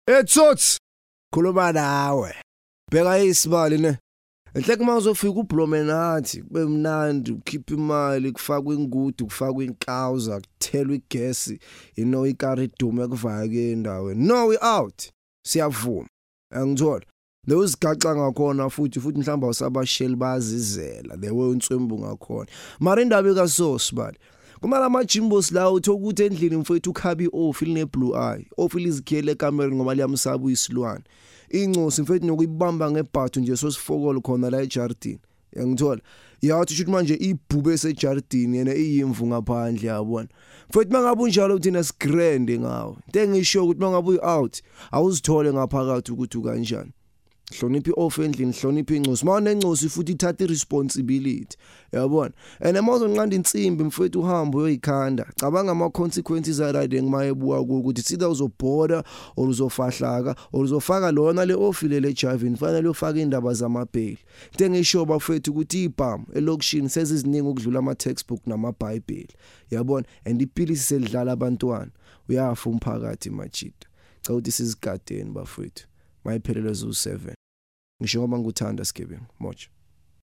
Etsotsi khuluma nawe. Bheka isibali ne. Enhle kuma uzofika ublomenathi kube mnandi ukhipha imali kufakwa ingudu kufakwa inkawuza kuthelwa igesi ikaridume kuvaya ke endaweni. No we out. Siyavuma. Angithola. Those gaxa ngakhona futhi mhlamba usabasheli bazizela lewe unswembu ngakhona. Mara indaba ekasosi bali. Kumala amajimbos la uthokuthi endlini mfethu ukhabi ofil ne blue eye. Ofil izikhele ekamera ngoba liyamsaba uyisilwane. Incosi mfethu nokuyibamba ngebhathu nje sosifokolo khona la ejardini. Ngithola. Yathi ukuthi manje ibhube esejardini yena iyimvu ngaphandle yabona. Mfethu mangabe unjalo uthina sigrande ngawo. Into ngisho ukuthi mangabe uyi-out awuzithole ngaphakathi ukuthi kanjani. Hloniphi off endlini hloniphi incosi mawune incosi futhi ithatha iresponsibility yabona and emazonqanda insimbi mfethu uhamba uyoyikhanda cabanga ama consequences aride ngimayebuka ukuthi sitha uzobhoda or uzofahlaka or uzofaka lona le ofile le javini fanele ufake indaba zamabheli into ngisho bafethu ukuthi ibhamu elokishini seziziningi ukudlula ama textbook namaBhayibheli yabona and ipilisi selidlala abantwana uyafa umphakathi machita cha ukuthi sizigadeni bafethu mayiphelele zo 7 ngisho ngoba ngikuthanda Skebbing moja